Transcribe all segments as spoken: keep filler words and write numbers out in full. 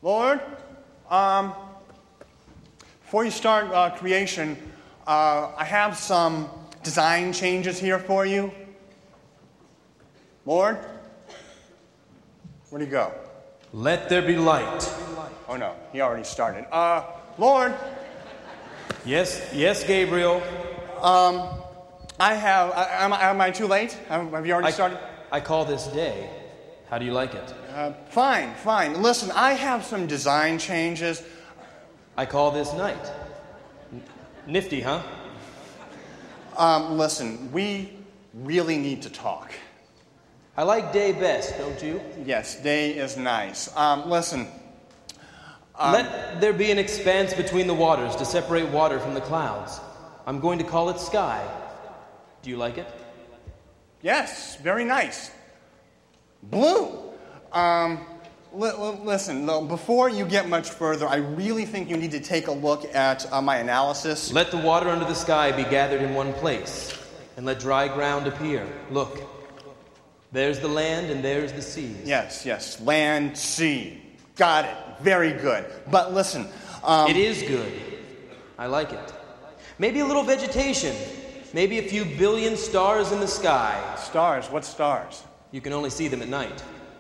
Lord, um, before you start uh, creation, uh, I have some design changes here for you. Lord, where'd he go? Let there be light. Oh no, he already started. Uh, Lord. Yes, yes, Gabriel. Um, I have. Uh, am, I, am I too late? Have, have you already I, started? I call this day. How do you like it? Uh, fine, fine. Listen, I have some design changes. I call this night. N- nifty, huh? Um, listen, we really need to talk. I like day best, don't you? Yes, day is nice. Um, listen. Um, Let there be an expanse between the waters to separate water from the clouds. I'm going to call it sky. Do you like it? Yes, very nice. Blue. Um, li- li- listen, no, before you get much further, I really think you need to take a look at uh, my analysis. Let the water under the sky be gathered in one place, and let dry ground appear. Look, there's the land and there's the sea. Yes, yes, land, sea. Got it. Very good. But listen. Um, it is good. I like it. Maybe a little vegetation. Maybe a few billion stars in the sky. Stars? What stars? You can only see them at night.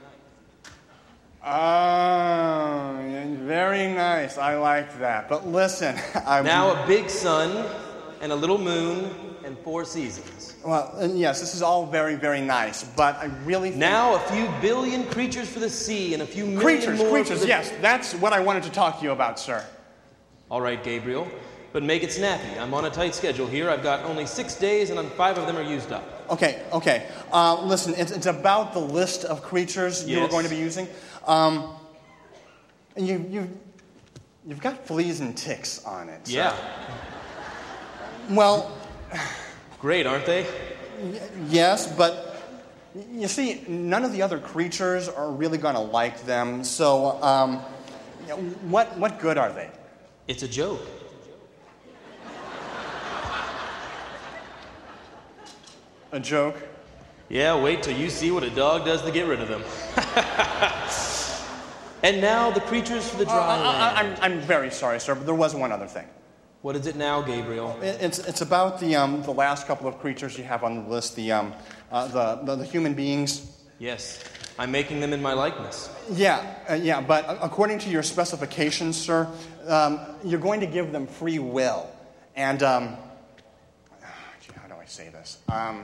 Oh, very nice. I like that. But listen. I... Now a big sun and a little moon and four seasons. Well, yes, this is all very, very nice, but I really think... Now a few billion creatures for the sea and a few million creatures, more Creatures, creatures, the... yes. That's what I wanted to talk to you about, sir. All right, Gabriel, but make it snappy. I'm on a tight schedule here. I've got only six days, and five of them are used up. Okay, okay. Uh, listen, it's, it's about the list of creatures yes. you were going to be using. Um, you, you, you've got fleas and ticks on it. Yeah. So. Well... Great, aren't they? Yes, but you see, none of the other creatures are really going to like them. So, um, what what good are they? It's a joke. A joke? Yeah, wait till you see what a dog does to get rid of them. And now the creatures for the dry uh, land. I, I'm I'm very sorry, sir, but there was one other thing. What is it now, Gabriel? It's it's about the um the last couple of creatures you have on the list, the um uh, the, the the human beings. Yes, I'm making them in my likeness. Yeah, uh, yeah, but according to your specifications, sir, um, you're going to give them free will, and um, how do I say this? Um,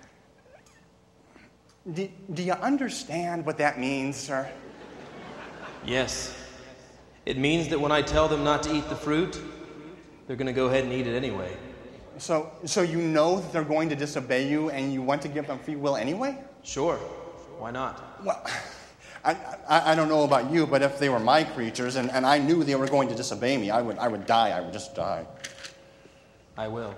do, do you understand what that means, sir? Yes, it means that when I tell them not to eat the fruit, they're going to go ahead and eat it anyway. So so you know that they're going to disobey you and you want to give them free will anyway? Sure. Why not? Well, I, I, I don't know about you, but if they were my creatures and, and I knew they were going to disobey me, I would I would die. I would just die. I will.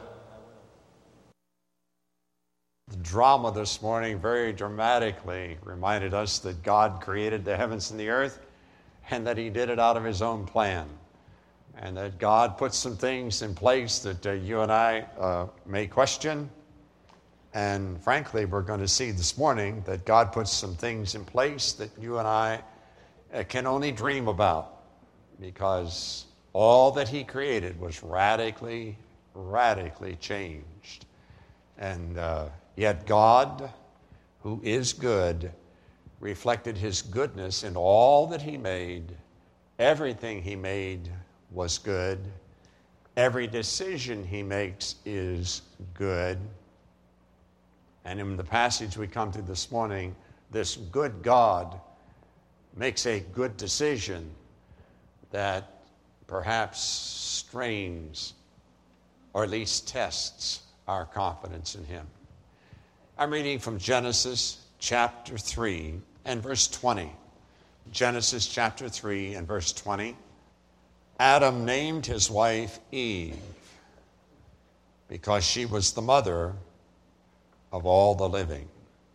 The drama this morning very dramatically reminded us that God created the heavens and the earth and that he did it out of his own plan. And that God put some things in place that uh, you and I uh, may question. And frankly, we're going to see this morning that God puts some things in place that you and I uh, can only dream about, because all that he created was radically, radically changed. And uh, yet God, who is good, reflected his goodness in all that he made. Everything he made was good. Every decision he makes is good. And in the passage we come to this morning, this good God makes a good decision that perhaps strains or at least tests our confidence in him. I'm reading from Genesis chapter three and verse twenty. Genesis chapter three and verse twenty. Adam named his wife Eve because she was the mother of all the living.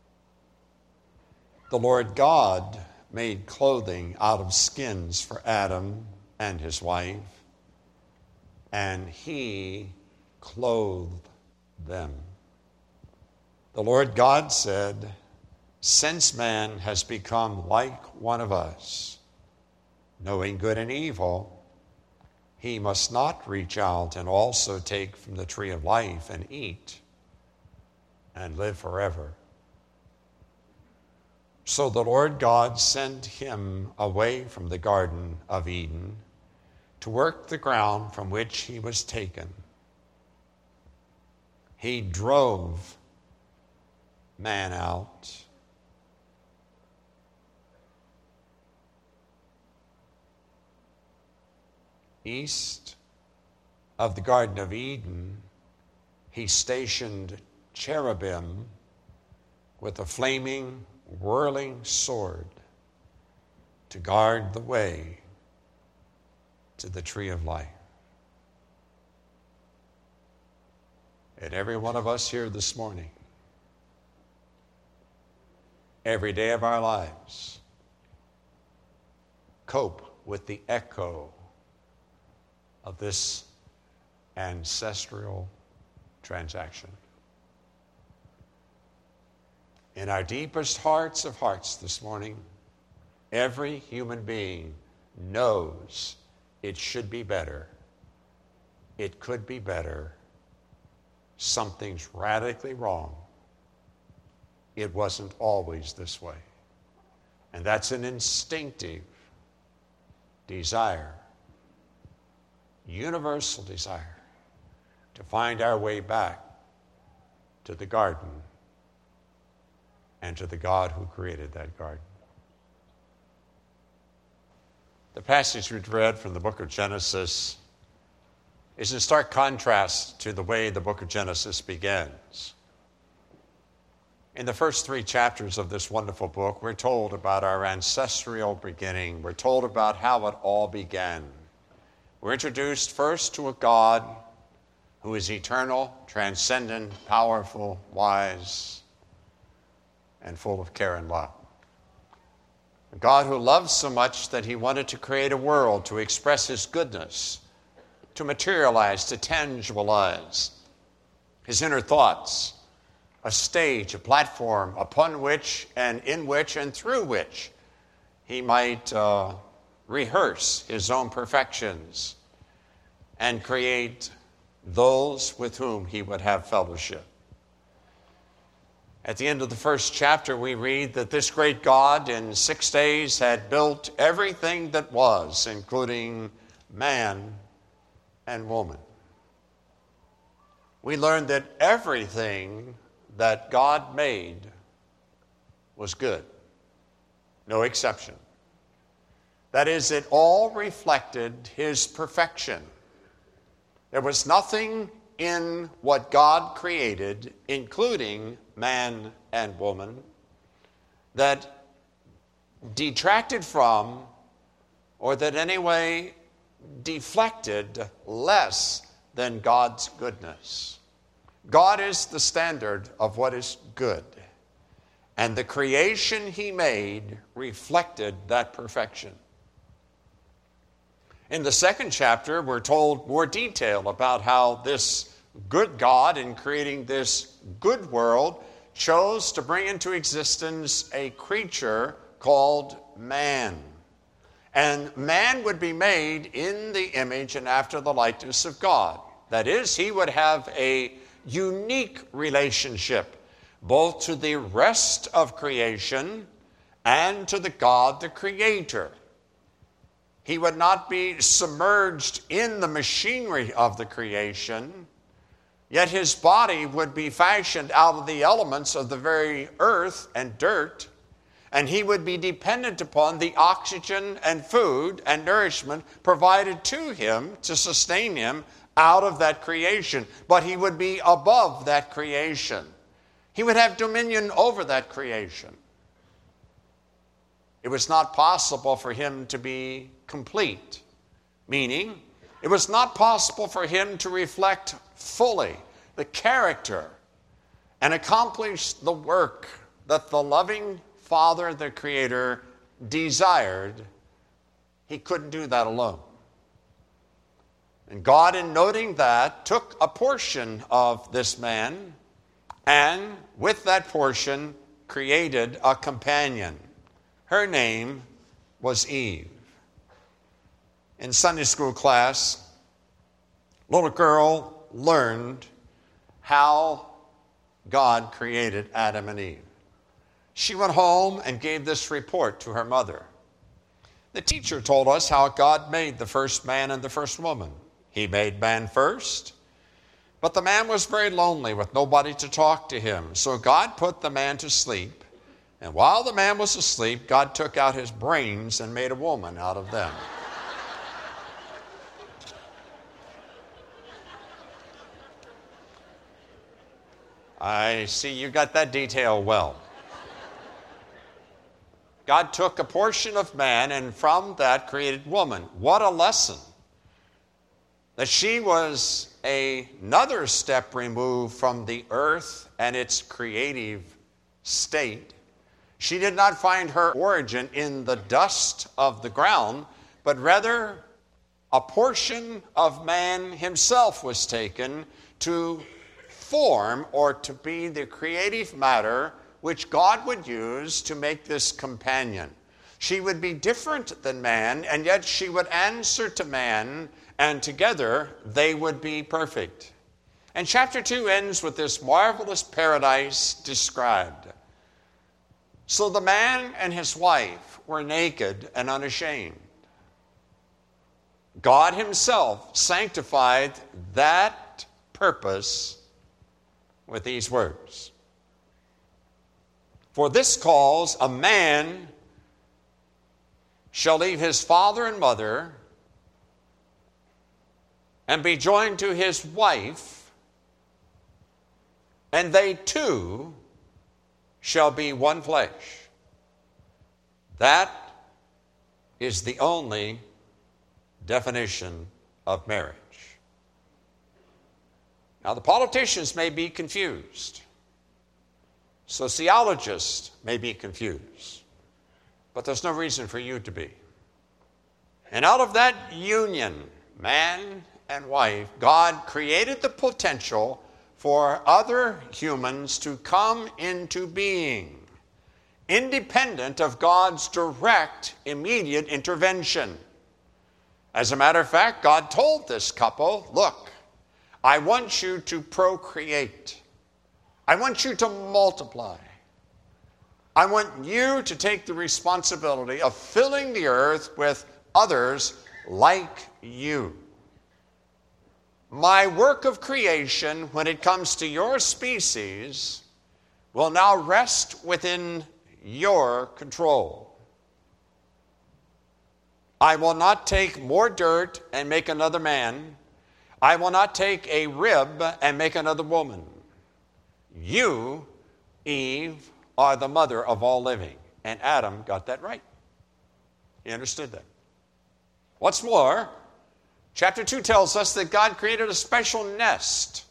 The Lord God made clothing out of skins for Adam and his wife, and he clothed them. The Lord God said, "Since man has become like one of us, knowing good and evil, he must not reach out and also take from the tree of life and eat and live forever. So the Lord God sent him away from the Garden of Eden to work the ground from which he was taken. He drove man out. East of the Garden of Eden, he stationed cherubim with a flaming, whirling sword to guard the way to the tree of life. And every one of us here this morning, every day of our lives, cope with the echo of this ancestral transaction. In our deepest hearts of hearts this morning, every human being knows it should be better. It could be better. Something's radically wrong. It wasn't always this way. And that's an instinctive desire, universal desire, to find our way back to the garden and to the God who created that garden. The passage we've read from the book of Genesis is in stark contrast to the way the book of Genesis begins. In the first three chapters of this wonderful book, we're told about our ancestral beginning. We're told about how it all began. We're introduced first to a God who is eternal, transcendent, powerful, wise, and full of care and love. A God who loves so much that he wanted to create a world to express his goodness, to materialize, to tangibilize his inner thoughts, a stage, a platform upon which and in which and through which he might uh, rehearse his own perfections and create those with whom he would have fellowship. At the end of the first chapter, we read that this great God in six days had built everything that was, including man and woman. We learned that everything that God made was good, no exception. That is, it all reflected his perfection. There was nothing in what God created, including man and woman, that detracted from or that anyway deflected less than God's goodness. God is the standard of what is good, and the creation he made reflected that perfection. In the second chapter, we're told more detail about how this good God, in creating this good world, chose to bring into existence a creature called man. And man would be made in the image and after the likeness of God. That is, he would have a unique relationship both to the rest of creation and to the God, the Creator. He would not be submerged in the machinery of the creation, yet his body would be fashioned out of the elements of the very earth and dirt, and he would be dependent upon the oxygen and food and nourishment provided to him to sustain him out of that creation. But he would be above that creation. He would have dominion over that creation. It was not possible for him to be complete, meaning it was not possible for him to reflect fully the character and accomplish the work that the loving Father, the Creator, desired. He couldn't do that alone. And God, in noting that, took a portion of this man and with that portion created a companion. Her name was Eve. in Sunday school class, little girl learned how God created Adam and Eve. She went home and gave this report to her mother. The teacher told us how God made the first man and the first woman. He made man first, but the man was very lonely with nobody to talk to him. So God put the man to sleep, and while the man was asleep, God took out his brains and made a woman out of them. I see you got that detail well. God took a portion of man and from that created woman. What a lesson. That she was a, another step removed from the earth and its creative state. She did not find her origin in the dust of the ground, but rather a portion of man himself was taken to form or to be the creative matter which God would use to make this companion. She would be different than man, and yet she would answer to man, and together they would be perfect. And chapter two ends with this marvelous paradise described. So the man and his wife were naked and unashamed. God himself sanctified that purpose with these words. For this cause a man shall leave his father and mother and be joined to his wife, and they two shall be one flesh. That is the only definition of marriage. Now, the politicians may be confused. Sociologists may be confused. But there's no reason for you to be. And out of that union, man and wife, God created the potential for other humans to come into being, independent of God's direct, immediate intervention. As a matter of fact, God told this couple, look, I want you to procreate. I want you to multiply. I want you to take the responsibility of filling the earth with others like you. My work of creation, when it comes to your species, will now rest within your control. I will not take more dirt and make another man. I will not take a rib and make another woman. You, Eve, are the mother of all living. And Adam got that right. He understood that. What's more, chapter two tells us that God created a special nest,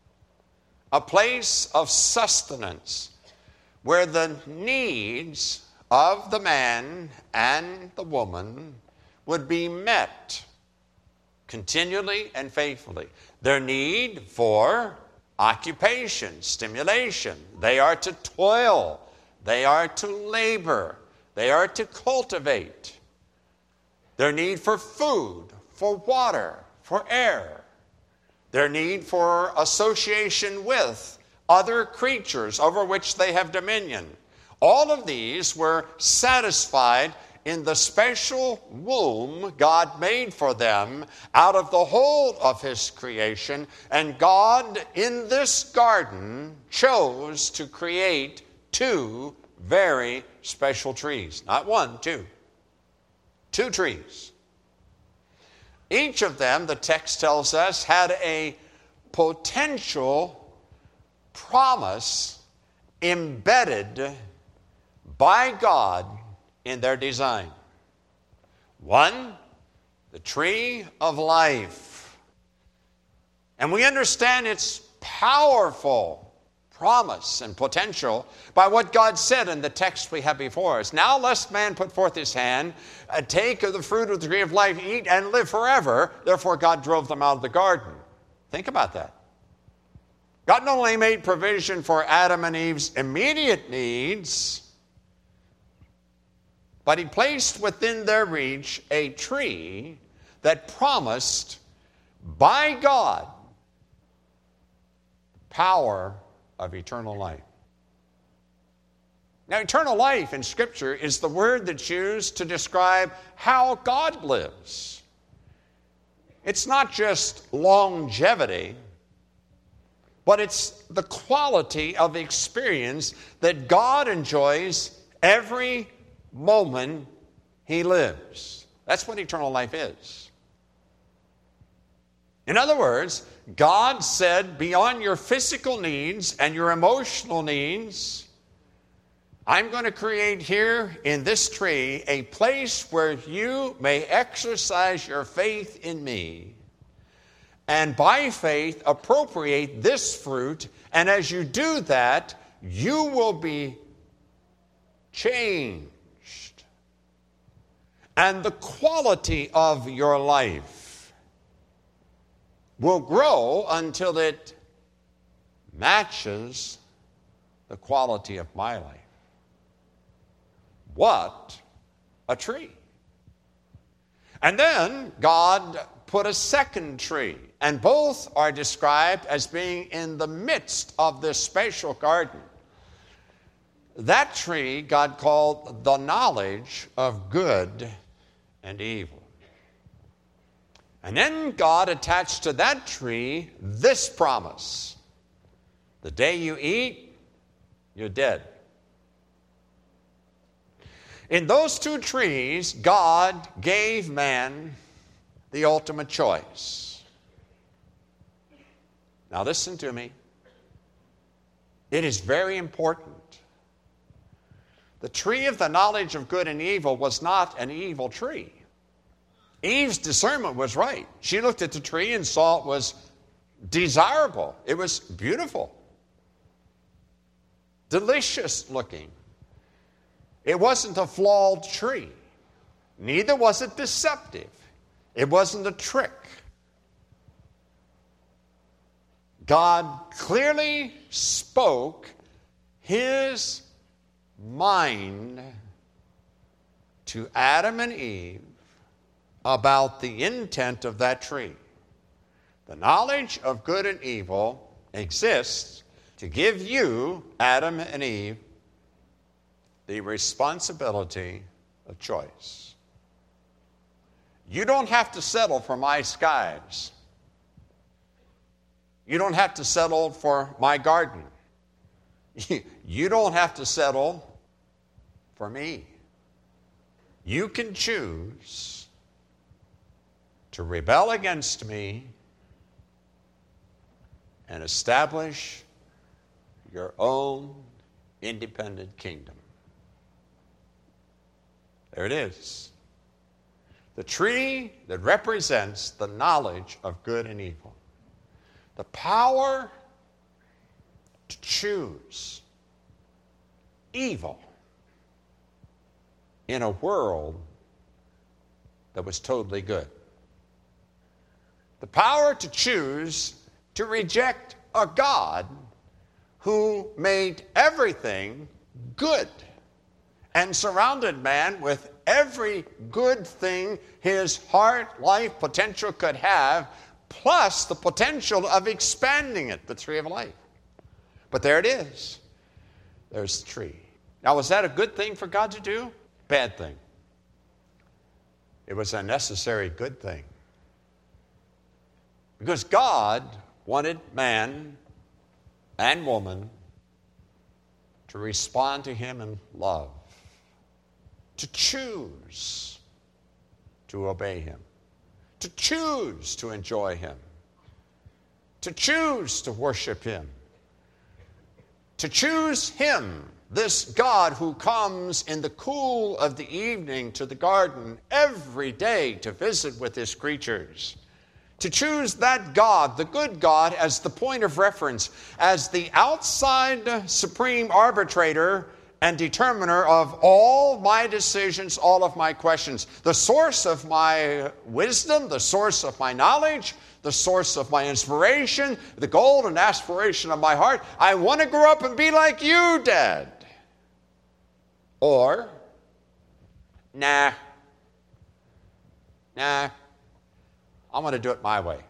a place of sustenance, where the needs of the man and the woman would be met continually and faithfully. Their need for occupation, stimulation. They are to toil. They are to labor. They are to cultivate. Their need for food, for water, for air. Their need for association with other creatures over which they have dominion. All of these were satisfied in the special womb God made for them out of the whole of his creation. And God, in this garden, chose to create two very special trees. Not one, two. Two trees. Each of them, the text tells us, had a potential promise embedded by God in their design. One, the tree of life. And we understand its powerful promise and potential by what God said in the text we have before us. Now lest man put forth his hand, and take of the fruit of the tree of life, eat and live forever. Therefore God drove them out of the garden. Think about that. God not only made provision for Adam and Eve's immediate needs, but he placed within their reach a tree that promised by God the power of eternal life. Now, eternal life in Scripture is the word that's used to describe how God lives. It's not just longevity, but it's the quality of experience that God enjoys every moment He lives. That's what eternal life is. In other words, God said, beyond your physical needs and your emotional needs, I'm going to create here in this tree a place where you may exercise your faith in me, and by faith appropriate this fruit, and as you do that, you will be changed. And the quality of your life will grow until it matches the quality of my life. What a tree. And then God put a second tree, and both are described as being in the midst of this spatial garden. That tree God called the knowledge of good and evil. And then God attached to that tree this promise: the day you eat, you're dead. In those two trees, God gave man the ultimate choice. Now listen to me. It is very important. The tree of the knowledge of good and evil was not an evil tree. Eve's discernment was right. She looked at the tree and saw it was desirable. It was beautiful, delicious looking. It wasn't a flawed tree. Neither was it deceptive. It wasn't a trick. God clearly spoke His mind to Adam and Eve about the intent of that tree. The knowledge of good and evil exists to give you, Adam and Eve, the responsibility of choice. You don't have to settle for my skies. You don't have to settle for my garden. You don't have to settle for me. You can choose to rebel against me and establish your own independent kingdom. There it is. The tree that represents the knowledge of good and evil. The power to choose evil in a world that was totally good. The power to choose to reject a God who made everything good and surrounded man with every good thing his heart, life, potential could have, plus the potential of expanding it, the tree of life. But there it is. There's the tree. Now, was that a good thing for God to do? Bad thing. It was a necessary good thing. Because God wanted man and woman to respond to Him in love, to choose to obey Him, to choose to enjoy Him, to choose to worship Him, to choose Him, this God who comes in the cool of the evening to the garden every day to visit with His creatures. To choose that God, the good God, as the point of reference, as the outside supreme arbitrator and determiner of all my decisions, all of my questions. The source of my wisdom, the source of my knowledge, the source of my inspiration, the goal and aspiration of my heart. I want to grow up and be like you, Dad. Or, nah, nah, I'm going to do it my way.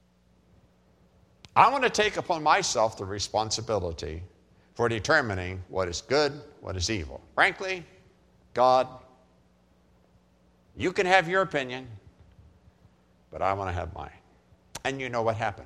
I want to take upon myself the responsibility for determining what is good, what is evil. Frankly, God, you can have your opinion, but I want to have mine. And you know what happened.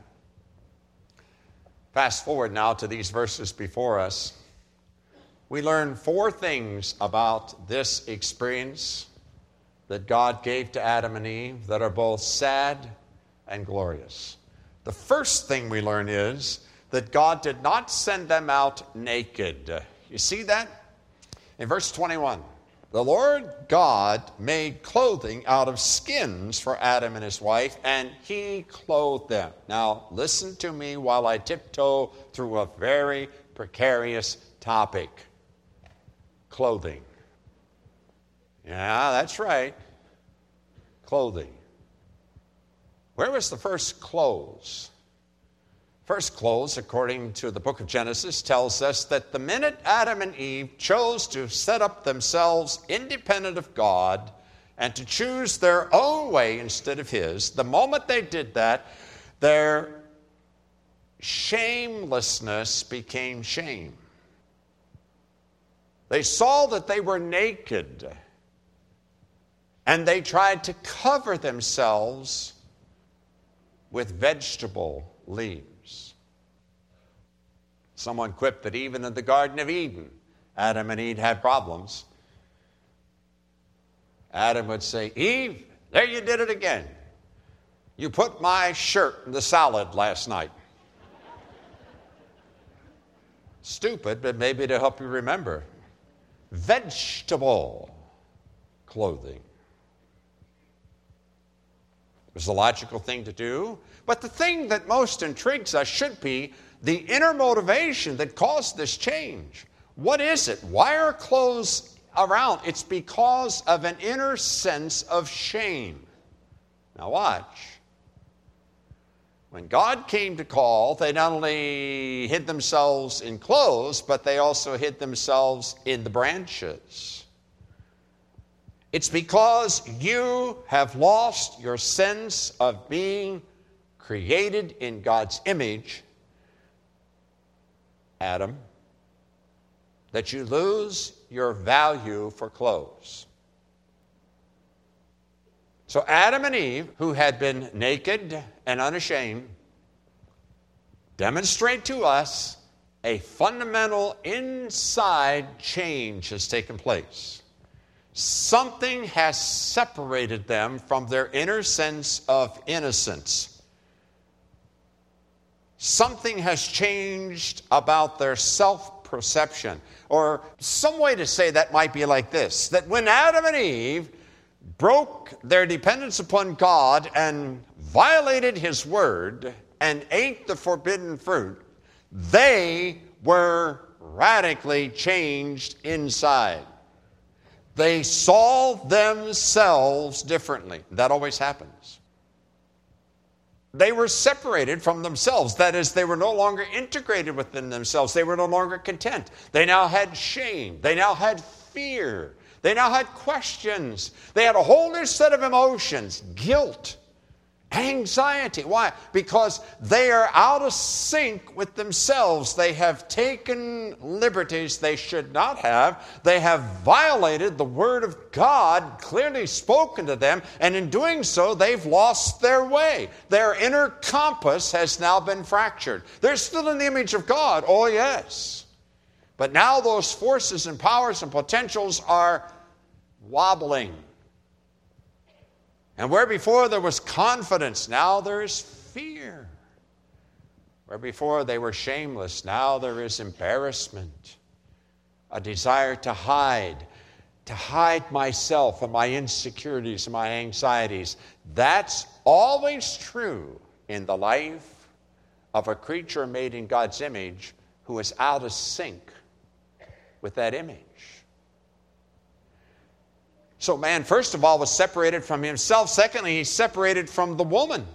Fast forward now to these verses before us. We learn four things about this experience that God gave to Adam and Eve that are both sad and glorious. The first thing we learn is that God did not send them out naked. You see that? In verse twenty-one, the Lord God made clothing out of skins for Adam and his wife, and he clothed them. Now, listen to me while I tiptoe through a very precarious topic. Clothing. Yeah, that's right. Clothing. Where was the first clothes? First clothes, according to the book of Genesis, tells us that the minute Adam and Eve chose to set up themselves independent of God and to choose their own way instead of his, the moment they did that, their shamelessness became shame. They saw that they were naked, and they tried to cover themselves with vegetable leaves. Someone quipped that even in the Garden of Eden, Adam and Eve had problems. Adam would say, Eve, there you did it again. You put my shirt in the salad last night. Stupid, but maybe to help you remember. Vegetable clothing. It was the logical thing to do. But the thing that most intrigues us should be the inner motivation that caused this change. What is it? Why are clothes around? It's because of an inner sense of shame. Now watch. When God came to call, they not only hid themselves in clothes, but they also hid themselves in the branches. It's because you have lost your sense of being created in God's image, Adam, that you lose your value for clothes. So Adam and Eve, who had been naked and unashamed, demonstrate to us a fundamental inside change has taken place. Something has separated them from their inner sense of innocence. Something has changed about their self-perception. Or some way to say that might be like this, that when Adam and Eve broke their dependence upon God and violated his word and ate the forbidden fruit, they were radically changed inside. They saw themselves differently. That always happens. They were separated from themselves. That is, they were no longer integrated within themselves. They were no longer content. They now had shame. They now had fear. They now had questions. They had a whole new set of emotions, guilt, anxiety. Why? Because they are out of sync with themselves. They have taken liberties they should not have. They have violated the Word of God, clearly spoken to them, and in doing so, they've lost their way. Their inner compass has now been fractured. They're still in the image of God, oh yes. But now those forces and powers and potentials are wobbling. And where before there was confidence, now there is fear. Where before they were shameless, now there is embarrassment, a desire to hide, to hide myself and my insecurities and my anxieties. That's always true in the life of a creature made in God's image who is out of sync with that image. So man, first of all, was separated from himself. Secondly, he's separated from the woman.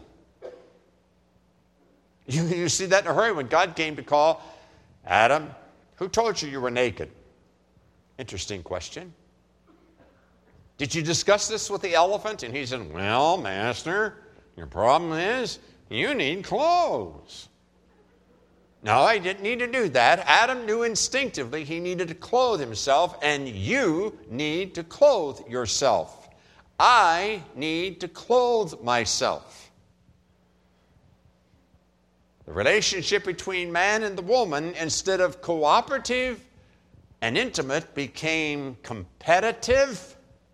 You, you see that in a hurry when God came to call Adam, who told you you were naked? Interesting question. Did you discuss this with the elephant? And he said, well, master, Your problem is you need clothes. No, I didn't need to do that. Adam knew instinctively he needed to clothe himself, and you need to clothe yourself. I need to clothe myself. The relationship between man and the woman, instead of cooperative and intimate, became competitive.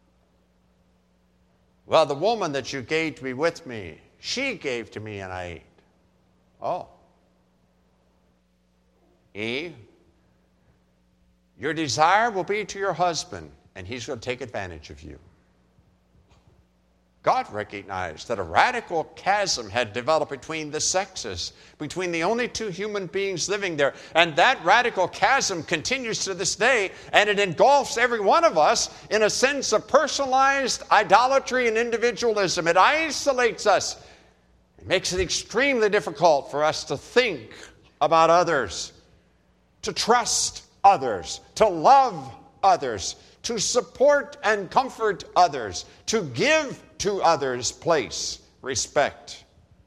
Well, the woman that you gave to be with me, she gave to me and I ate. Oh. Eve, your desire will be to your husband, and he's going to take advantage of you. God recognized that a radical chasm had developed between the sexes, between the only two human beings living there. And that radical chasm continues to this day, and it engulfs every one of us in a sense of personalized idolatry and individualism. It isolates us. It makes it extremely difficult for us to think about others, to trust others, to love others, to support and comfort others, to give to others place, respect,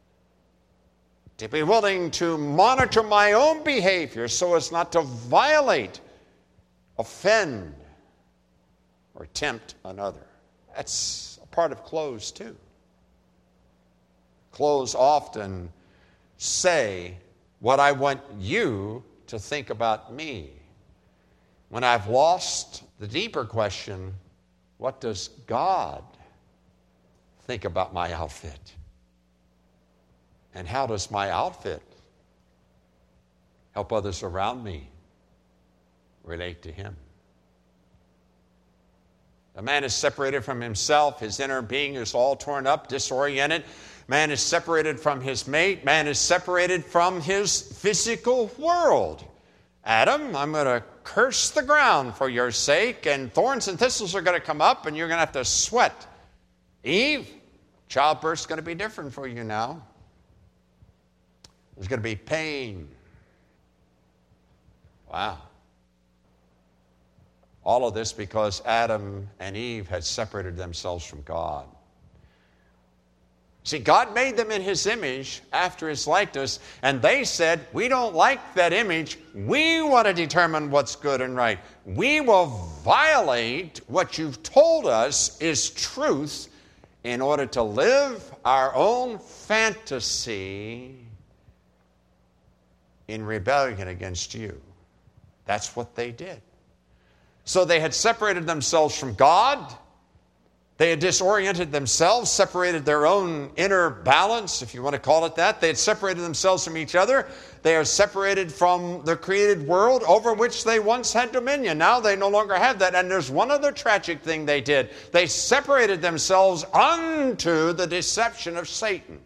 to be willing to monitor my own behavior so as not to violate, offend, or tempt another. That's a part of clothes too. Clothes often say what I want you to think about me. When I've lost the deeper question, what does God think about my outfit? And how does my outfit help others around me relate to Him? A man is separated from himself. His inner being is all torn up, disoriented. Man is separated from his mate. Man is separated from his physical world. Adam, I'm going to curse the ground for your sake, and thorns and thistles are going to come up, and you're going to have to sweat. Eve, childbirth's going to be different for you now. There's going to be pain. Wow. All of this because Adam and Eve had separated themselves from God. See, God made them in His image, after His likeness, and they said, we don't like that image. We want to determine what's good and right. We will violate what you've told us is truth in order to live our own fantasy in rebellion against you. That's what they did. So they had separated themselves from God. They had disoriented themselves, separated their own inner balance, if you want to call it that. They had separated themselves from each other. They are separated from the created world over which they once had dominion. Now they no longer have that. And there's one other tragic thing they did. They separated themselves unto the deception of Satan.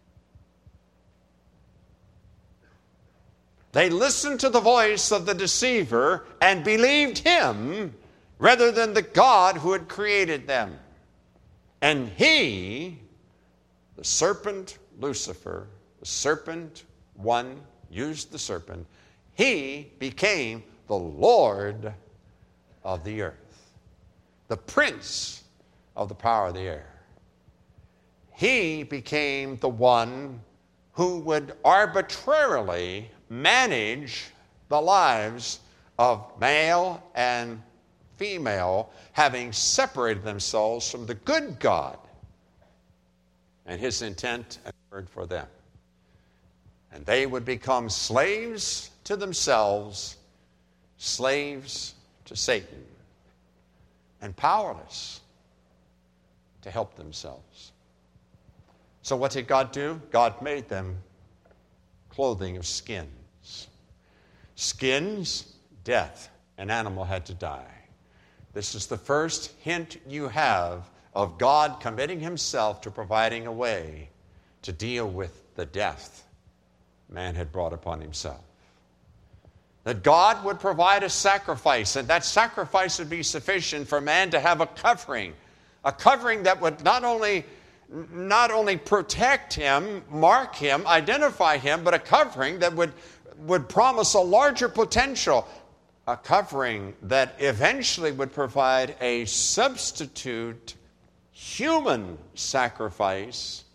They listened to the voice of the deceiver and believed him rather than the God who had created them. And he, the serpent Lucifer, the serpent one, used the serpent, he became the Lord of the earth, the prince of the power of the air. He became the one who would arbitrarily manage the lives of male and female, having separated themselves from the good God and His intent and word for them. And they would become slaves to themselves, slaves to Satan, and powerless to help themselves. So what did God do? God made them clothing of skins. Skins, death. An animal had to die. This is the first hint you have of God committing Himself to providing a way to deal with the death man had brought upon himself. That God would provide a sacrifice, and that sacrifice would be sufficient for man to have a covering, a covering that would not only, not only protect him, mark him, identify him, but a covering that would, would promise a larger potential. A covering that eventually would provide a substitute human sacrifice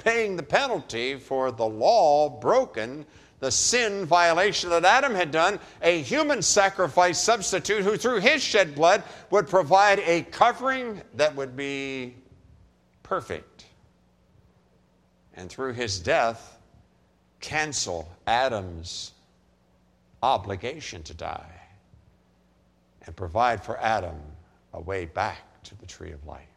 paying the penalty for the law broken, the sin violation that Adam had done, a human sacrifice substitute who through his shed blood would provide a covering that would be perfect. And through his death, cancel Adam's obligation to die and provide for Adam a way back to the tree of life.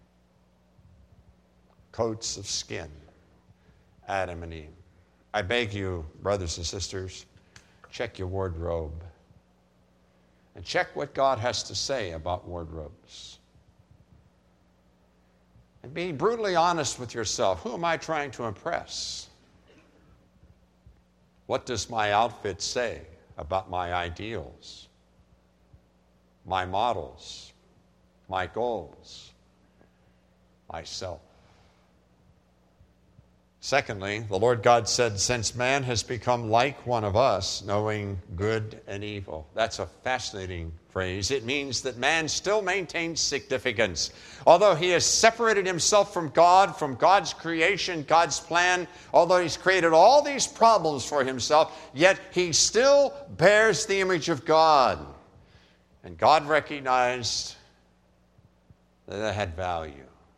Coats of skin, Adam and Eve. I beg you, brothers and sisters, check your wardrobe and check what God has to say about wardrobes. And be brutally honest with yourself. Who am I trying to impress? What does my outfit say about my ideals, my models, my goals, myself? Secondly, the Lord God said, since man has become like one of us, knowing good and evil. That's a fascinating phrase. It means that man still maintains significance. Although he has separated himself from God, from God's creation, God's plan, although he's created all these problems for himself, yet he still bears the image of God. And God recognized that it had value.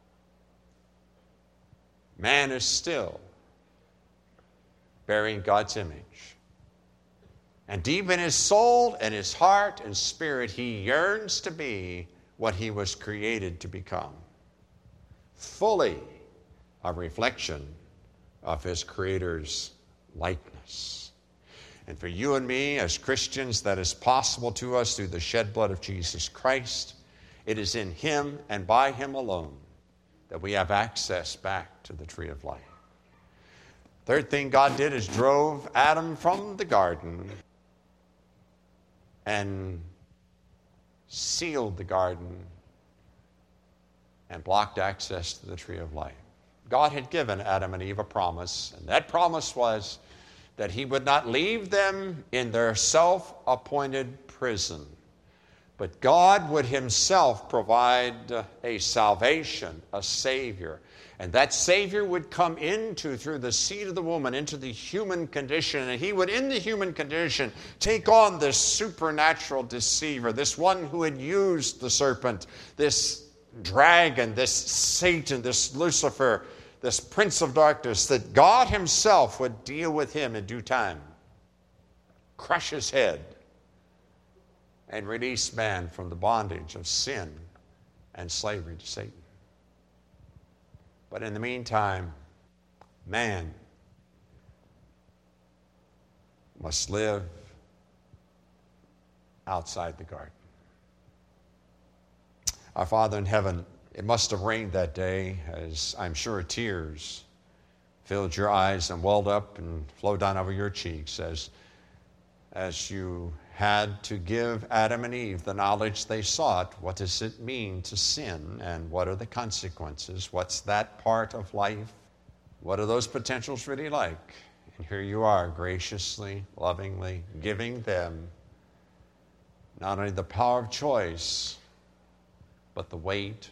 Man is still bearing God's image. And deep in his soul and his heart and spirit, he yearns to be what he was created to become. Fully a reflection of his Creator's likeness. And for you and me as Christians, that is possible to us through the shed blood of Jesus Christ. It is in him and by him alone that we have access back to the tree of life. Third thing God did is drove Adam from the garden and sealed the garden and blocked access to the tree of life. God had given Adam and Eve a promise, and that promise was that he would not leave them in their self-appointed prison, but God would himself provide a salvation, a Savior. And that Savior would come into, through the seed of the woman, into the human condition. And he would, in the human condition, take on this supernatural deceiver, this one who had used the serpent, this dragon, this Satan, this Lucifer, this prince of darkness, that God himself would deal with him in due time, crush his head, and release man from the bondage of sin and slavery to Satan. But in the meantime, man must live outside the garden. Our Father in heaven, it must have rained that day, as I'm sure tears filled your eyes and welled up and flowed down over your cheeks as, as you had to give Adam and Eve the knowledge they sought. What does it mean to sin, and what are the consequences? What's that part of life? What are those potentials really like? And here you are, graciously, lovingly giving them not only the power of choice, but the weight,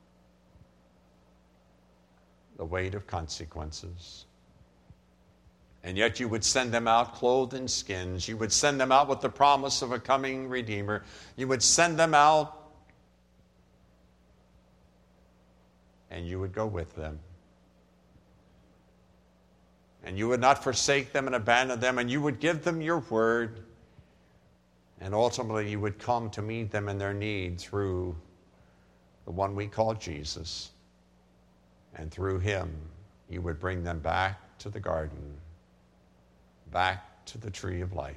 the weight of consequences. And yet you would send them out clothed in skins. You would send them out with the promise of a coming Redeemer. You would send them out, and you would go with them. And you would not forsake them and abandon them, and you would give them your word. And ultimately you would come to meet them in their need through the one we call Jesus. And through him you would bring them back to the garden, back to the tree of life.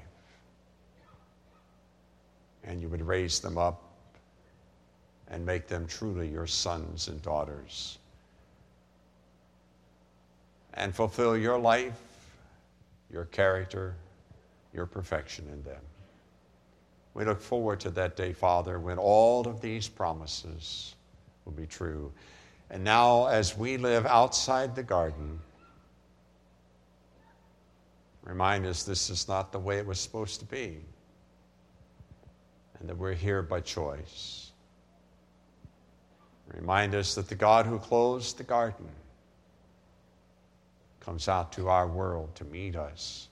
And you would raise them up and make them truly your sons and daughters. And fulfill your life, your character, your perfection in them. We look forward to that day, Father, when all of these promises will be true. And now, as we live outside the garden, remind us this is not the way it was supposed to be, and that we're here by choice. Remind us that the God who closed the garden comes out to our world to meet us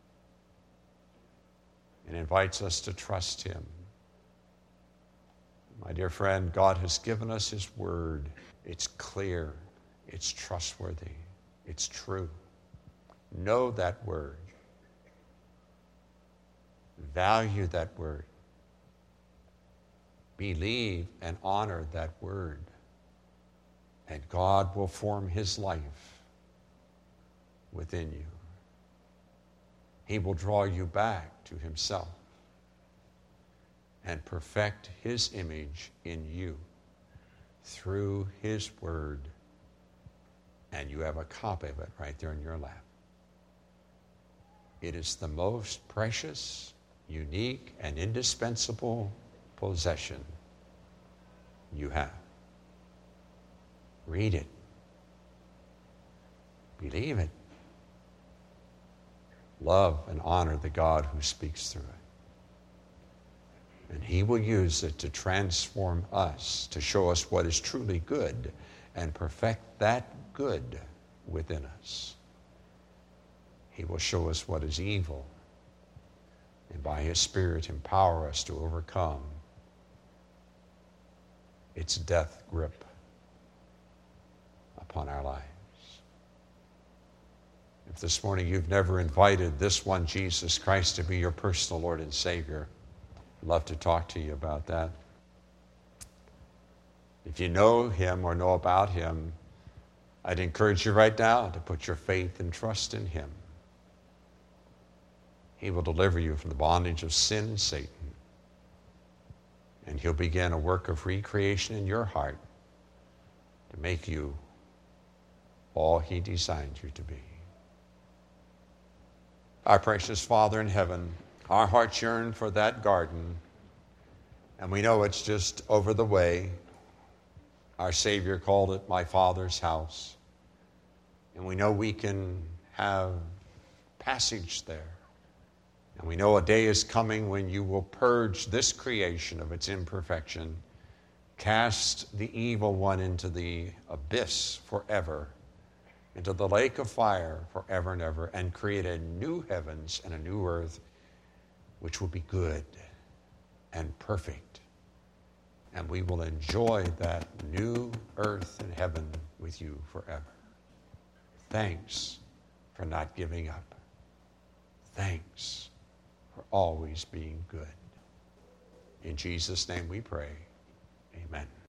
and invites us to trust him. My dear friend, God has given us his word. It's clear, it's trustworthy, it's true. Know that word. Value that word. Believe and honor that word. And God will form his life within you. He will draw you back to himself and perfect his image in you through his word. And you have a copy of it right there in your lap. It is the most precious, unique, and indispensable possession you have. Read it. Believe it. Love and honor the God who speaks through it. And he will use it to transform us, to show us what is truly good and perfect that good within us. He will show us what is evil and by his Spirit empower us to overcome its death grip upon our lives. If this morning you've never invited this one, Jesus Christ, to be your personal Lord and Savior, I'd love to talk to you about that. If you know him or know about him, I'd encourage you right now to put your faith and trust in him. He will deliver you from the bondage of sin and Satan. And he'll begin a work of recreation in your heart to make you all he designed you to be. Our precious Father in heaven, our hearts yearn for that garden, and we know it's just over the way. Our Savior called it my Father's house, and we know we can have passage there. And we know a day is coming when you will purge this creation of its imperfection, cast the evil one into the abyss forever, into the lake of fire forever and ever, and create a new heavens and a new earth, which will be good and perfect. And we will enjoy that new earth and heaven with you forever. Thanks for not giving up. Thanks for always being good. In Jesus' name we pray. Amen.